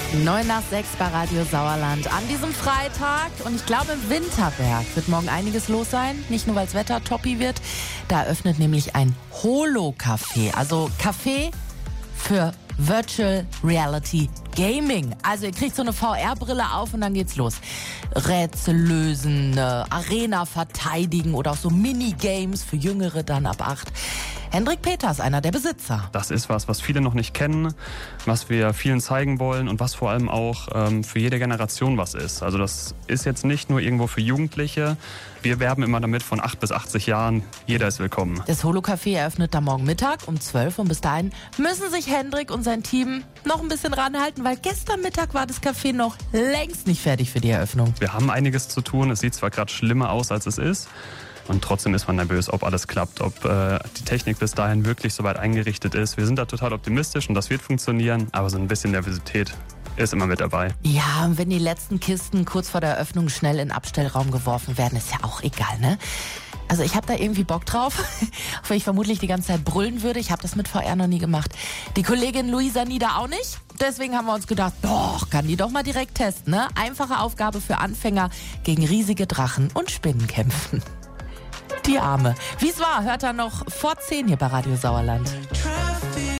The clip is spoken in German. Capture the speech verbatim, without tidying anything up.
neun nach sechs bei Radio Sauerland an diesem Freitag. Und ich glaube, im Winterberg wird morgen einiges los sein. Nicht nur, weil das Wetter toppi wird. Da öffnet nämlich ein Holo-Café. Also Café für Virtual Reality Gaming. Also ihr kriegt so eine V R-Brille auf und dann geht's los. Rätsel lösen, Arena verteidigen oder auch so Minigames für Jüngere dann ab acht. Hendrik Peters, einer der Besitzer. Das ist was, was viele noch nicht kennen, was wir vielen zeigen wollen und was vor allem auch ähm, für jede Generation was ist. Also das ist jetzt nicht nur irgendwo für Jugendliche. Wir werben immer damit, von acht bis achtzig Jahren, jeder ist willkommen. Das Holo-Café eröffnet am Morgen Mittag um zwölf und bis dahin müssen sich Hendrik und sein Team noch ein bisschen ranhalten, weil gestern Mittag war das Café noch längst nicht fertig für die Eröffnung. Wir haben einiges zu tun. Es sieht zwar gerade schlimmer aus, als es ist. Und trotzdem ist man nervös, ob alles klappt, ob äh, die Technik bis dahin wirklich soweit eingerichtet ist. Wir sind da total optimistisch und das wird funktionieren, aber so ein bisschen Nervosität ist immer mit dabei. Ja, und wenn die letzten Kisten kurz vor der Eröffnung schnell in den Abstellraum geworfen werden, ist ja auch egal, ne? Also ich habe da irgendwie Bock drauf, auch wenn ich vermutlich die ganze Zeit brüllen würde. Ich habe das mit V R noch nie gemacht. Die Kollegin Luisa Nieder auch nicht. Deswegen haben wir uns gedacht, doch, kann die doch mal direkt testen, ne? Einfache Aufgabe für Anfänger gegen riesige Drachen und Spinnen kämpfen. Die Arme. Wie es war, hört er noch vor zehn hier bei Radio Sauerland.